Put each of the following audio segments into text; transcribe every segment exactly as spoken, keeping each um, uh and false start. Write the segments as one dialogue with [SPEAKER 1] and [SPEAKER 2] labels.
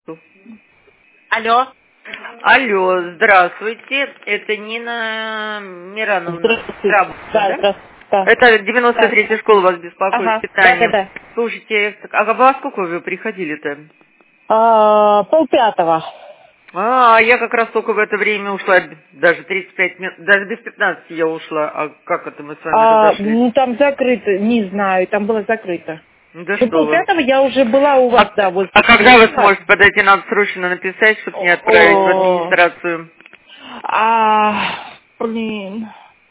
[SPEAKER 1] Алло.
[SPEAKER 2] Алло, здравствуйте. Это Нина Мирановна.
[SPEAKER 1] Здравствуйте.
[SPEAKER 2] Работа,
[SPEAKER 1] Да,
[SPEAKER 2] да?
[SPEAKER 1] здравствуйте. Да.
[SPEAKER 2] Это девяносто третья школа вас беспокоит,
[SPEAKER 1] Ага,
[SPEAKER 2] питание.
[SPEAKER 1] да, да, да.
[SPEAKER 2] Слушайте, а во сколько вы приходили-то?
[SPEAKER 1] А, полпятого.
[SPEAKER 2] А, я как раз только в это время ушла, даже тридцать пять минут, даже без пятнадцати я ушла. А как это мы с вами
[SPEAKER 1] А,
[SPEAKER 2] разошлись?
[SPEAKER 1] ну там закрыто, не знаю, там было закрыто.
[SPEAKER 2] Ну да
[SPEAKER 1] Ну,
[SPEAKER 2] что вы.
[SPEAKER 1] полпятого я уже была у
[SPEAKER 2] А,
[SPEAKER 1] вас, да, вот.
[SPEAKER 2] а когда вы сможете подойти, надо срочно написать, чтобы не отправить в
[SPEAKER 1] О,
[SPEAKER 2] администрацию.
[SPEAKER 1] а, блин.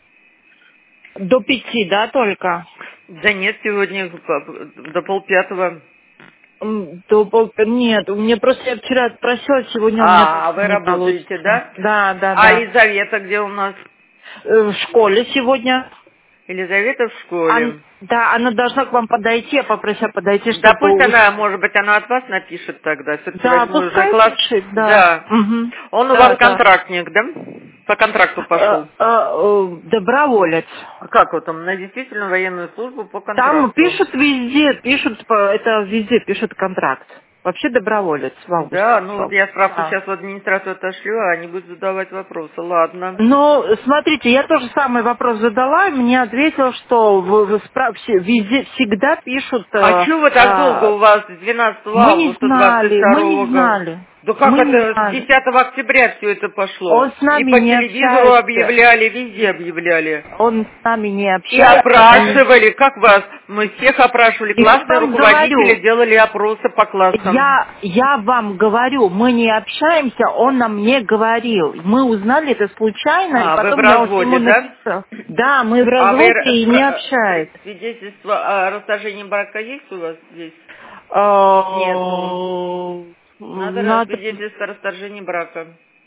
[SPEAKER 1] До пяти, да, только?
[SPEAKER 2] Да нет, сегодня до полпятого.
[SPEAKER 1] М, До пол... Нет, у меня просто я вчера просила, сегодня у меня
[SPEAKER 2] А,
[SPEAKER 1] точно
[SPEAKER 2] вы
[SPEAKER 1] не
[SPEAKER 2] работаете,
[SPEAKER 1] получится.
[SPEAKER 2] да?
[SPEAKER 1] Да, да,
[SPEAKER 2] А
[SPEAKER 1] да.
[SPEAKER 2] Елизавета где у нас?
[SPEAKER 1] Э, В школе сегодня.
[SPEAKER 2] Елизавета в
[SPEAKER 1] Ан-
[SPEAKER 2] школе.
[SPEAKER 1] Да, она должна к вам подойти, я попросила подойти,
[SPEAKER 2] Да
[SPEAKER 1] чтобы...
[SPEAKER 2] пусть
[SPEAKER 1] уж-
[SPEAKER 2] она, может быть, она от вас напишет тогда. Все-таки
[SPEAKER 1] Да,
[SPEAKER 2] возьму уже
[SPEAKER 1] пускай
[SPEAKER 2] класс.
[SPEAKER 1] пишет, да.
[SPEAKER 2] Да.
[SPEAKER 1] Мгм.
[SPEAKER 2] Он у вас
[SPEAKER 1] Да, да.
[SPEAKER 2] контрактник, да? По контракту
[SPEAKER 1] Э,
[SPEAKER 2] пошел.
[SPEAKER 1] э, э, доброволец.
[SPEAKER 2] А как вот он? На действительно военную службу по
[SPEAKER 1] Там
[SPEAKER 2] контракту.
[SPEAKER 1] пишут везде, пишут, по- это везде пишут контракт. Вообще доброволец в августе
[SPEAKER 2] Да, ну вот
[SPEAKER 1] пошел.
[SPEAKER 2] я справку
[SPEAKER 1] Да.
[SPEAKER 2] сейчас в администрацию отошлю, а они будут задавать вопросы. Ладно.
[SPEAKER 1] Но, смотрите, я тоже самый вопрос задала, и мне ответил, что в- в справ- все- везде всегда пишут...
[SPEAKER 2] А
[SPEAKER 1] э,
[SPEAKER 2] чё вы так долго
[SPEAKER 1] э,
[SPEAKER 2] у вас с двенадцатого
[SPEAKER 1] мы не
[SPEAKER 2] августа двадцать
[SPEAKER 1] знали, мы не
[SPEAKER 2] второго года?
[SPEAKER 1] знали,
[SPEAKER 2] Да как
[SPEAKER 1] мы не
[SPEAKER 2] это с
[SPEAKER 1] знали.
[SPEAKER 2] десятого октября все это пошло?
[SPEAKER 1] Он с
[SPEAKER 2] И
[SPEAKER 1] нами
[SPEAKER 2] по
[SPEAKER 1] не
[SPEAKER 2] телевизору
[SPEAKER 1] общается.
[SPEAKER 2] объявляли, везде объявляли.
[SPEAKER 1] Он с нами не
[SPEAKER 2] И
[SPEAKER 1] общается. И
[SPEAKER 2] опрашивали, как вас? Мы всех опрашивали,
[SPEAKER 1] я
[SPEAKER 2] классные
[SPEAKER 1] вам
[SPEAKER 2] руководители
[SPEAKER 1] говорю,
[SPEAKER 2] делали опросы по классам.
[SPEAKER 1] я, я вам говорю, мы не общаемся, он нам не говорил. Мы узнали это случайно, и
[SPEAKER 2] А, вы в
[SPEAKER 1] потом я уж ему
[SPEAKER 2] разводе, да?
[SPEAKER 1] написала. Да, мы в
[SPEAKER 2] А вы
[SPEAKER 1] разводе
[SPEAKER 2] р-
[SPEAKER 1] и не
[SPEAKER 2] спра- э,
[SPEAKER 1] общается.
[SPEAKER 2] свидетельство о расторжении брака есть у вас здесь? Нету.
[SPEAKER 1] А,
[SPEAKER 2] Надо раз-
[SPEAKER 1] Надо...
[SPEAKER 2] свидетельство о расторжении брака.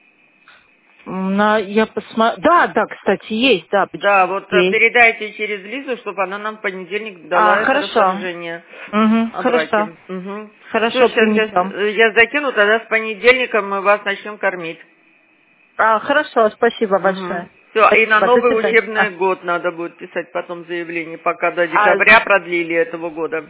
[SPEAKER 1] на- Я посмотрю. Да, да, кстати, есть, да,
[SPEAKER 2] Да,
[SPEAKER 1] почему
[SPEAKER 2] вот э,
[SPEAKER 1] есть.
[SPEAKER 2] передайте через Лизу, чтобы она нам в понедельник
[SPEAKER 1] А,
[SPEAKER 2] дала это
[SPEAKER 1] хорошо.
[SPEAKER 2] распоряжение
[SPEAKER 1] Угу,
[SPEAKER 2] о
[SPEAKER 1] хорошо.
[SPEAKER 2] браке. Угу. Все,
[SPEAKER 1] Хорошо,
[SPEAKER 2] сейчас я,
[SPEAKER 1] принесем.
[SPEAKER 2] э, я закину, тогда с понедельника мы вас начнем кормить.
[SPEAKER 1] А, хорошо, спасибо
[SPEAKER 2] Угу.
[SPEAKER 1] большое.
[SPEAKER 2] Все, и на
[SPEAKER 1] Спасибо, до
[SPEAKER 2] новый
[SPEAKER 1] свидания.
[SPEAKER 2] учебный
[SPEAKER 1] А,
[SPEAKER 2] год надо будет писать потом заявление, пока до
[SPEAKER 1] а,
[SPEAKER 2] декабря продлили этого года.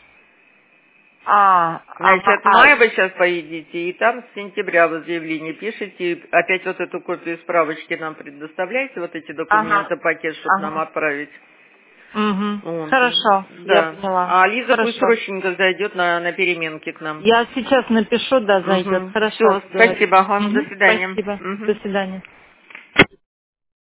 [SPEAKER 1] а, ага,
[SPEAKER 2] Значит, в
[SPEAKER 1] а,
[SPEAKER 2] мае вы сейчас поедете, и там с сентября вы заявление пишете, и опять вот эту копию справочки нам предоставляете, вот эти
[SPEAKER 1] ага,
[SPEAKER 2] документы, пакет, чтобы нам
[SPEAKER 1] ага.
[SPEAKER 2] отправить.
[SPEAKER 1] Угу.
[SPEAKER 2] Вот.
[SPEAKER 1] Хорошо, я
[SPEAKER 2] Да.
[SPEAKER 1] поняла.
[SPEAKER 2] А Лиза пусть
[SPEAKER 1] Хорошо.
[SPEAKER 2] срочненько зайдет на, на переменки к нам.
[SPEAKER 1] Я сейчас напишу, да, зайдет.
[SPEAKER 2] Угу.
[SPEAKER 1] Хорошо,
[SPEAKER 2] Все,
[SPEAKER 1] договорились.
[SPEAKER 2] спасибо. Ага, до
[SPEAKER 1] Мгм.
[SPEAKER 2] свидания.
[SPEAKER 1] Спасибо. До
[SPEAKER 2] Угу.
[SPEAKER 1] свидания.